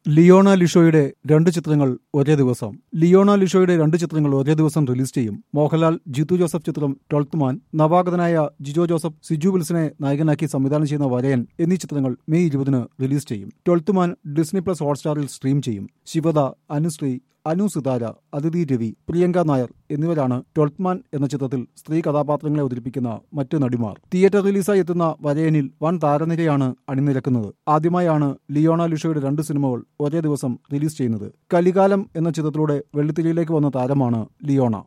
ലിയോണ ലിഷോയുടെ രണ്ട് ചിത്രങ്ങൾ ഒരേ ദിവസം. ലിയോണ ലിഷോയുടെ രണ്ട് ചിത്രങ്ങൾ ഒരേ ദിവസം റിലീസ് ചെയ്യും. മോഹൻലാൽ ജിത്തു ജോസഫ് ചിത്രം 12th മാൻ, നവാഗതനായ ജിജോ ജോസഫ് സിജു വിൽസനെ നായകനാക്കി സംവിധാനം ചെയ്യുന്ന വരയൻ എന്നീ ചിത്രങ്ങൾ മെയ് 20 റിലീസ് ചെയ്യും. 12th മാൻ ഡിസ്നി പ്ലസ് ഹോട്ട്സ്റ്റാറിൽ സ്ട്രീം ചെയ്യും. ശിവദ, അനുശ്രീ, അനു സിതാര, അതിഥി രവി, പ്രിയങ്ക നായർ എന്നിവരാണ് 12th മാൻ എന്ന ചിത്രത്തിൽ സ്ത്രീ കഥാപാത്രങ്ങളെ അവതരിപ്പിക്കുന്ന മറ്റ് നടിമാർ. തിയേറ്റർ റിലീസായി എത്തുന്ന വരയനിൽ വൻ താരനിരയാണ് അണിനിരക്കുന്നത്. ആദ്യമായാണ് ലിയോണ ലിഷോയുടെ രണ്ട് സിനിമകൾ ഒരേ ദിവസം റിലീസ് ചെയ്യുന്നത്. കലികാലം എന്ന ചിത്രത്തിലൂടെ വെള്ളിത്തിരയിലേക്ക് വന്ന താരമാണ് ലിയോണ.